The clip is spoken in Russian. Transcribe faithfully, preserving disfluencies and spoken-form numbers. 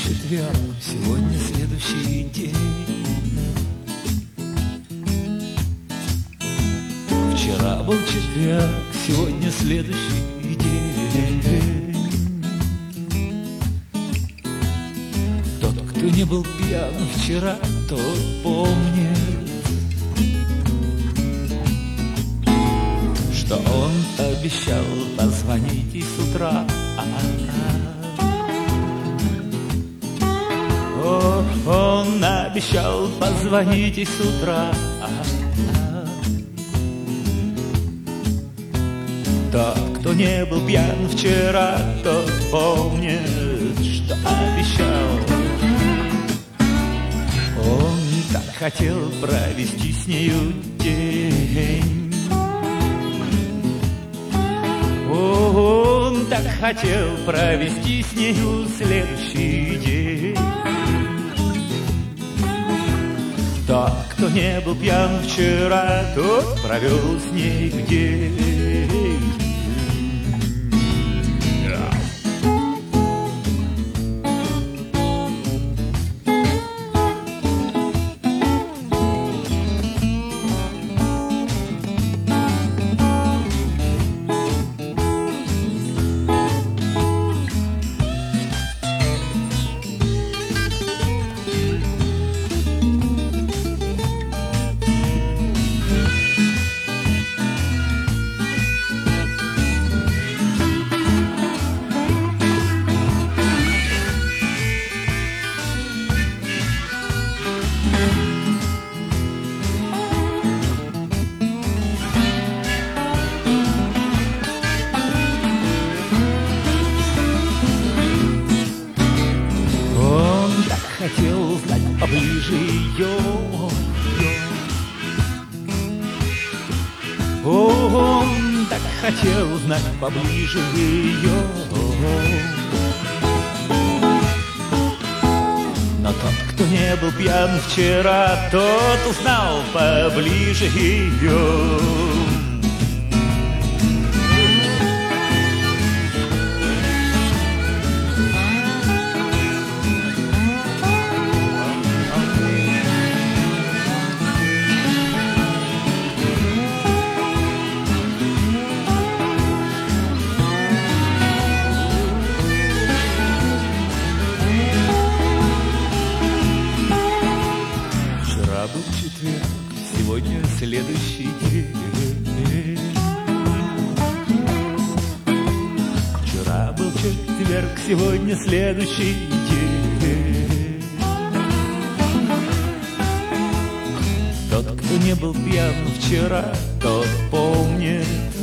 четверг, сегодня следующий день. Вчера был четверг, сегодня следующий день. Тот, кто не был пьян вчера, тот помнит, что он обещал позвонить и с утра. О, он обещал позвонить и с утра. Тот, кто не был пьян вчера, тот помнит, что обещал. Он так хотел провести с нею день. Он так хотел провести с нею следующий день. Тот, кто не был пьян вчера, тот провел с ней день. Хотел узнать поближе ее. Он так хотел узнать поближе ее. Но тот, кто не был пьян вчера, тот узнал поближе ее. Был четверг, сегодня следующий день. Вчера был четверг, сегодня следующий день. Тот, кто не был пьян вчера, тот помнит,